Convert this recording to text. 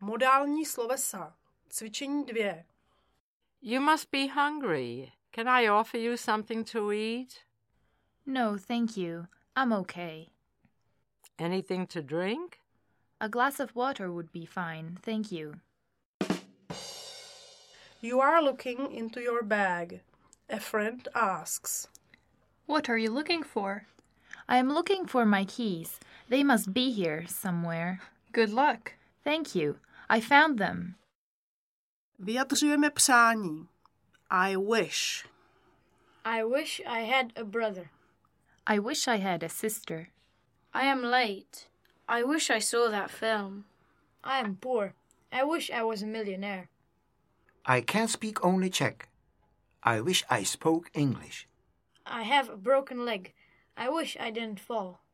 Modální slovesa. Cvičení 2. You must be hungry. Can I offer you something to eat? No, thank you. I'm okay. Anything to drink? A glass of water would be fine, thank you. You are looking into your bag. A friend asks. What are you looking for? I am looking for my keys. They must be here somewhere. Good luck. Thank you. I found them. Vyjadřujeme přání. I wish. I wish I had a brother. I wish I had a sister. I am late. I wish I saw that film. I am poor. I wish I was a millionaire. I can speak only Czech. I wish I spoke English. I have a broken leg. I wish I didn't fall.